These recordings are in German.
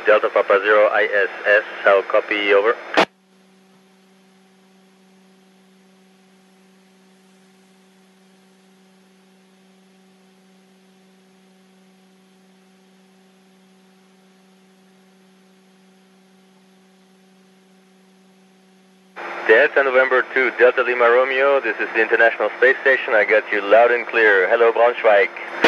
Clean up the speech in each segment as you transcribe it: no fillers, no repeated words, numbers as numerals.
Delta Papa Zero ISS, how copy, over. Delta November 2, Delta Lima Romeo, this is the International Space Station, I got you loud and clear. Hello Braunschweig.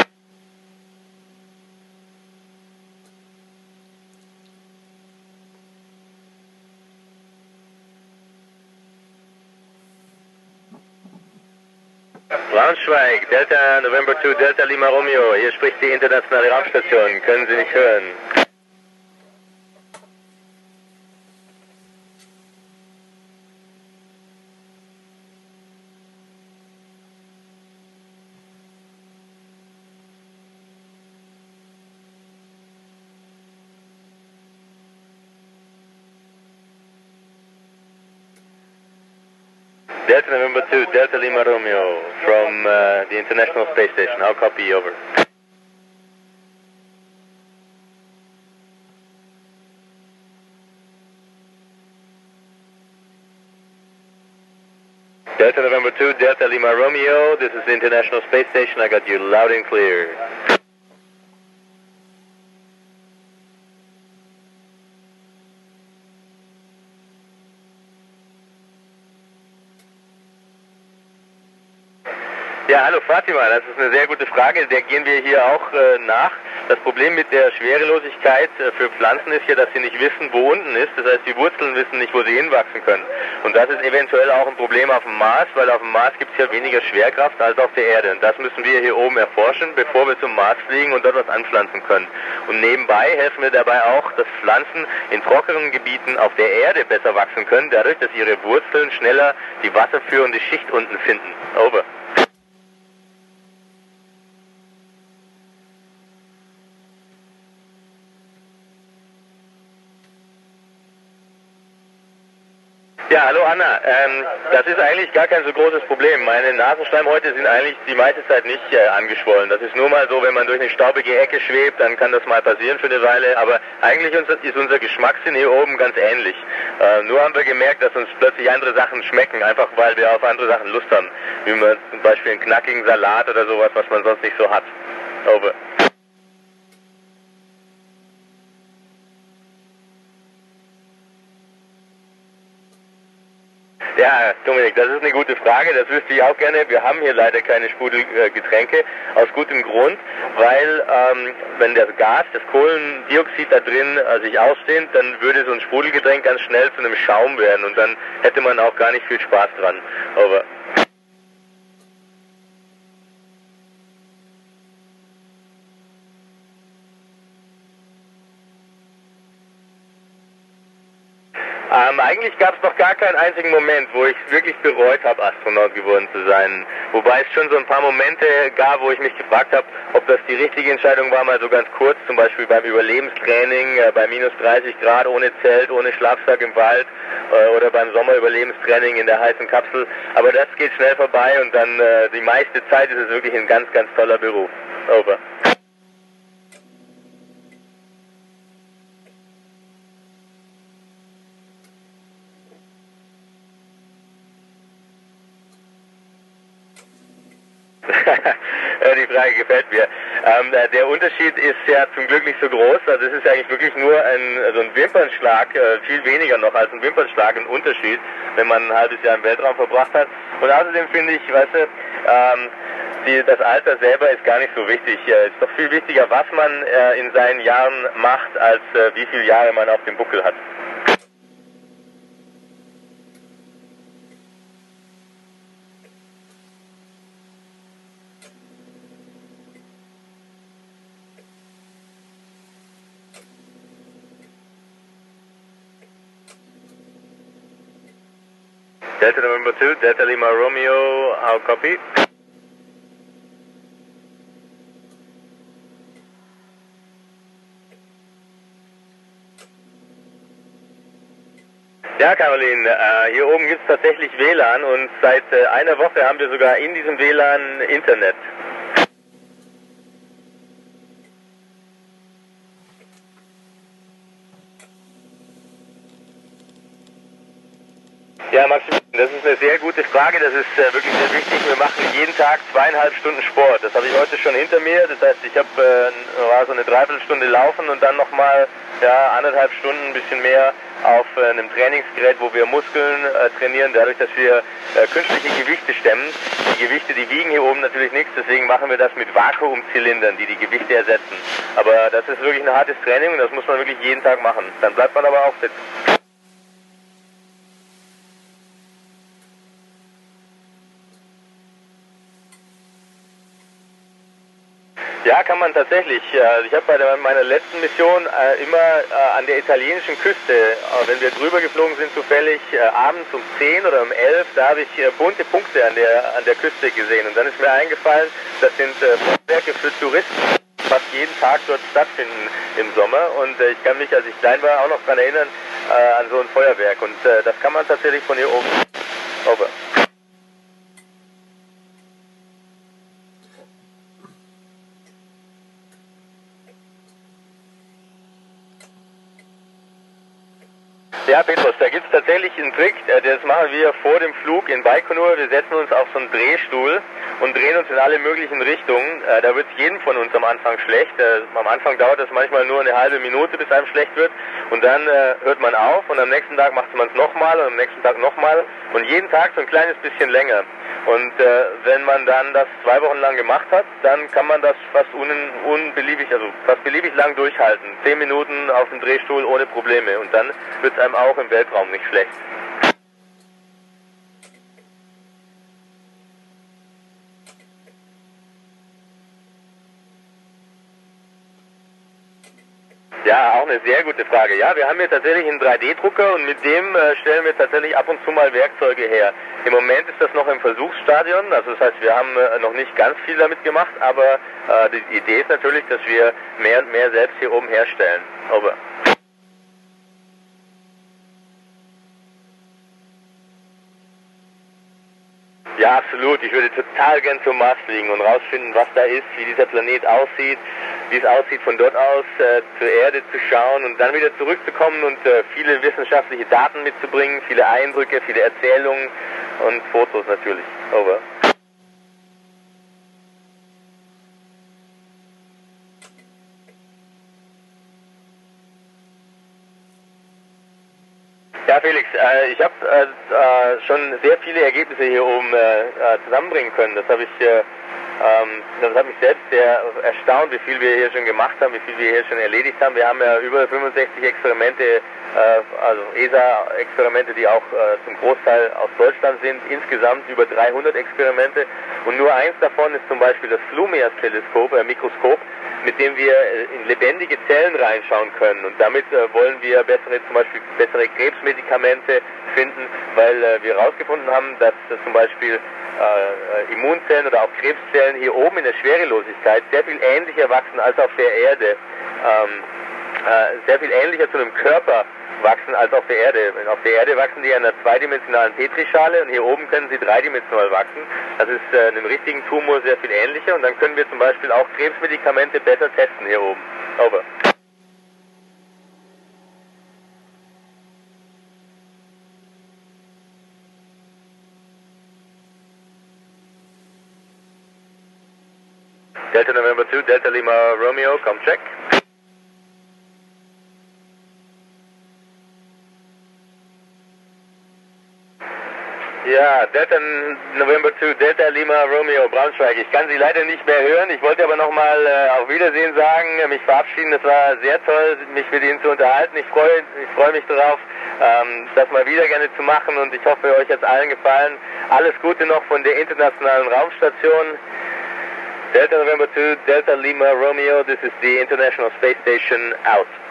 Braunschweig, Delta November 2, Delta Lima Romeo, hier spricht die internationale Raumstation, können Sie nicht hören? Delta November 2, Delta Lima Romeo, from the International Space Station, how copy, over. Delta November 2, Delta Lima Romeo, this is the International Space Station, I got you loud and clear. Ja, hallo Fatima, das ist eine sehr gute Frage, der gehen wir hier auch nach. Das Problem mit der Schwerelosigkeit für Pflanzen ist ja, dass sie nicht wissen, wo unten ist. Das heißt, die Wurzeln wissen nicht, wo sie hinwachsen können. Und das ist eventuell auch ein Problem auf dem Mars, weil auf dem Mars gibt es ja weniger Schwerkraft als auf der Erde. Und das müssen wir hier oben erforschen, bevor wir zum Mars fliegen und dort was anpflanzen können. Und nebenbei helfen wir dabei auch, dass Pflanzen in trockenen Gebieten auf der Erde besser wachsen können, dadurch, dass ihre Wurzeln schneller die wasserführende Schicht unten finden. Over. Ja, hallo Anna. Das ist eigentlich gar kein so großes Problem. Meine Nasenschleimhäute sind eigentlich die meiste Zeit nicht angeschwollen. Das ist nur mal so, wenn man durch eine staubige Ecke schwebt, dann kann das mal passieren für eine Weile. Aber eigentlich ist unser Geschmackssinn hier oben ganz ähnlich. Nur haben wir gemerkt, dass uns plötzlich andere Sachen schmecken, einfach weil wir auf andere Sachen Lust haben. Wie man zum Beispiel einen knackigen Salat oder sowas, was man sonst nicht so hat. Over. Ja, Dominik, das ist eine gute Frage, das wüsste ich auch gerne. Wir haben hier leider keine Sprudelgetränke, aus gutem Grund, weil wenn das Gas, das Kohlendioxid da drin sich ausdehnt, dann würde so ein Sprudelgetränk ganz schnell zu einem Schaum werden und dann hätte man auch gar nicht viel Spaß dran. Over. Eigentlich gab es noch gar keinen einzigen Moment, wo ich wirklich bereut habe, Astronaut geworden zu sein. Wobei es schon so ein paar Momente gab, wo ich mich gefragt habe, ob das die richtige Entscheidung war, mal so ganz kurz, zum Beispiel beim Überlebenstraining bei minus 30 Grad, ohne Zelt, ohne Schlafsack im Wald oder beim Sommerüberlebenstraining in der heißen Kapsel. Aber das geht schnell vorbei und dann die meiste Zeit ist es wirklich ein ganz, ganz toller Beruf. Over. Die Frage gefällt mir. Der Unterschied ist ja zum Glück nicht so groß. Also es ist eigentlich wirklich nur ein Wimpernschlag, viel weniger noch als ein Wimpernschlag, ein Unterschied, wenn man ein halbes Jahr im Weltraum verbracht hat. Und außerdem finde ich, weißt du, das Alter selber ist gar nicht so wichtig. Es ist doch viel wichtiger, was man in seinen Jahren macht, als wie viele Jahre man auf dem Buckel hat. Delta November 2, Delta Lima Romeo, how copy? Ja, Caroline, hier oben gibt es tatsächlich WLAN und seit einer Woche haben wir sogar in diesem WLAN Internet. Ja, Maximilian, das ist eine sehr gute Frage, das ist wirklich sehr wichtig. Wir machen jeden Tag 2,5 Stunden Sport. Das habe ich heute schon hinter mir. Das heißt, ich habe so eine Dreiviertelstunde laufen und dann nochmal 1,5 Stunden, ein bisschen mehr auf einem Trainingsgerät, wo wir Muskeln trainieren, dadurch, dass wir künstliche Gewichte stemmen. Die Gewichte, die wiegen hier oben natürlich nichts, deswegen machen wir das mit Vakuumzylindern, die die Gewichte ersetzen. Aber das ist wirklich ein hartes Training und das muss man wirklich jeden Tag machen. Dann bleibt man aber auch fit. Ja, kann man tatsächlich. Ich habe bei meiner letzten Mission immer an der italienischen Küste, wenn wir drüber geflogen sind, zufällig abends um 10 oder um 11, da habe ich bunte Punkte an der Küste gesehen. Und dann ist mir eingefallen, das sind Feuerwerke für Touristen, die fast jeden Tag dort stattfinden im Sommer. Und ich kann mich, als ich klein war, auch noch daran erinnern, an so ein Feuerwerk. Und das kann man tatsächlich von hier oben over. Ja, Petrus, da gibt es tatsächlich einen Trick, das machen wir vor dem Flug in Baikonur. Wir setzen uns auf so einen Drehstuhl und drehen uns in alle möglichen Richtungen. Da wird es jedem von uns am Anfang schlecht. Am Anfang dauert es manchmal nur eine halbe Minute, bis einem schlecht wird. Und dann hört man auf und am nächsten Tag macht man es nochmal und am nächsten Tag nochmal. Und jeden Tag so ein kleines bisschen länger. Und wenn man dann das 2 Wochen lang gemacht hat, dann kann man das fast fast beliebig lang durchhalten. 10 Minuten auf dem Drehstuhl ohne Probleme. Und dann wird es einem auch im Weltraum nicht schlecht. Ja, auch eine sehr gute Frage. Ja, wir haben hier tatsächlich einen 3D-Drucker und mit dem stellen wir tatsächlich ab und zu mal Werkzeuge her. Im Moment ist das noch im Versuchsstadion, also das heißt, wir haben noch nicht ganz viel damit gemacht, aber die Idee ist natürlich, dass wir mehr und mehr selbst hier oben herstellen. Over. Ja, absolut. Ich würde total gern zum Mars fliegen und rausfinden, was da ist, wie dieser Planet aussieht, wie es aussieht, von dort aus zur Erde zu schauen und dann wieder zurückzukommen und viele wissenschaftliche Daten mitzubringen, viele Eindrücke, viele Erzählungen und Fotos natürlich. Over. Ja, Felix, ich habe schon sehr viele Ergebnisse hier oben zusammenbringen können. Das hat mich selbst sehr erstaunt, wie viel wir hier schon gemacht haben, wie viel wir hier schon erledigt haben. Wir haben ja über 65 Experimente, also ESA-Experimente, die auch zum Großteil aus Deutschland sind. Insgesamt über 300 Experimente. Und nur eins davon ist zum Beispiel das Flumias-Teleskop, Mikroskop, mit dem wir in lebendige Zellen reinschauen können. Und damit wollen wir zum Beispiel bessere Krebsmedikamente finden, weil wir herausgefunden haben, dass zum Beispiel Immunzellen oder auch Krebszellen hier oben in der Schwerelosigkeit sehr viel ähnlicher wachsen als auf der Erde. Sehr viel ähnlicher zu einem Körper wachsen als auf der Erde. Auf der Erde wachsen die in einer zweidimensionalen Petrischale und hier oben können sie dreidimensional wachsen. Das ist einem richtigen Tumor sehr viel ähnlicher und dann können wir zum Beispiel auch Krebsmedikamente besser testen hier oben. Over. Delta November 2, Delta Lima Romeo, come check. Ja, Delta November 2, Delta Lima Romeo, Braunschweig. Ich kann Sie leider nicht mehr hören. Ich wollte aber nochmal auf Wiedersehen sagen, mich verabschieden. Es war sehr toll, mich mit Ihnen zu unterhalten. Ich freue mich darauf, das mal wieder gerne zu machen und ich hoffe, euch hat es allen gefallen. Alles Gute noch von der Internationalen Raumstation. Delta November 2, Delta Lima Romeo, this is the International Space Station out.